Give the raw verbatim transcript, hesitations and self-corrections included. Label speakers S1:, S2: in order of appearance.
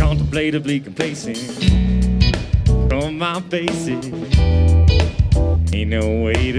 S1: contemplatively complacent from my basic. Ain't no way to